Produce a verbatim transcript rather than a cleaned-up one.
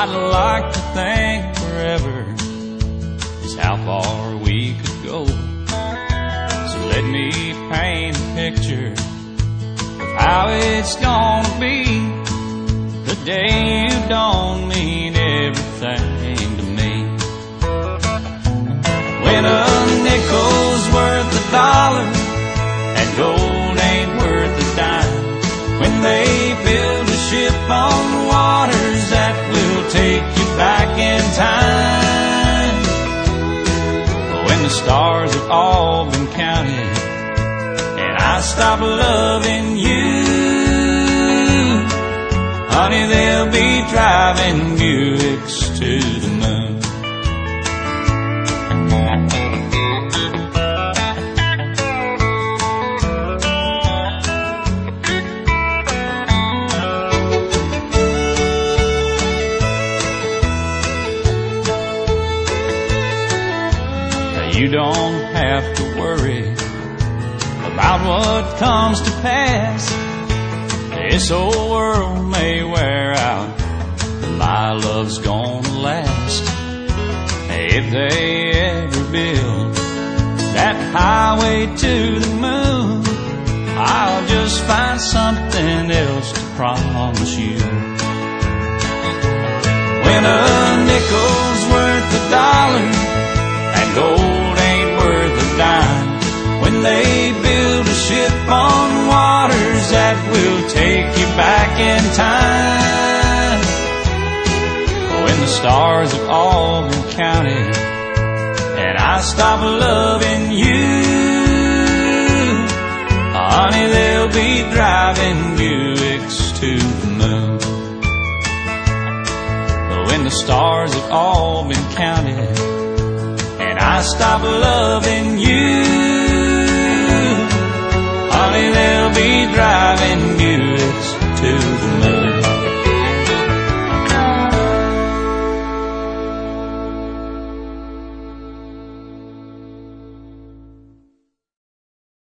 I'd like to think forever is how far we could go. So let me paint a picture of how it's gonna be the day you don't mean everything to me. When a nickel's worth a dollar and gold ain't worth a dime, when they build a ship on the waters that will take you back in time, when the stars have all been counted and I stop loving you, honey, they'll be driving Buicks to the moon. You don't have to worry about what comes to pass. This old world may wear out, but my love's gonna last. If they ever build that highway to the moon, I'll just find something else to promise you. When a nickel's worth a dollar and gold ain't worth a dime, when they build a ship on waters that will take you back in time, when the stars have all been counted and I stop loving you, honey, they'll be driving Buicks to the moon. When the stars have all been counted and I stop loving you, honey, they'll be driving Buicks to the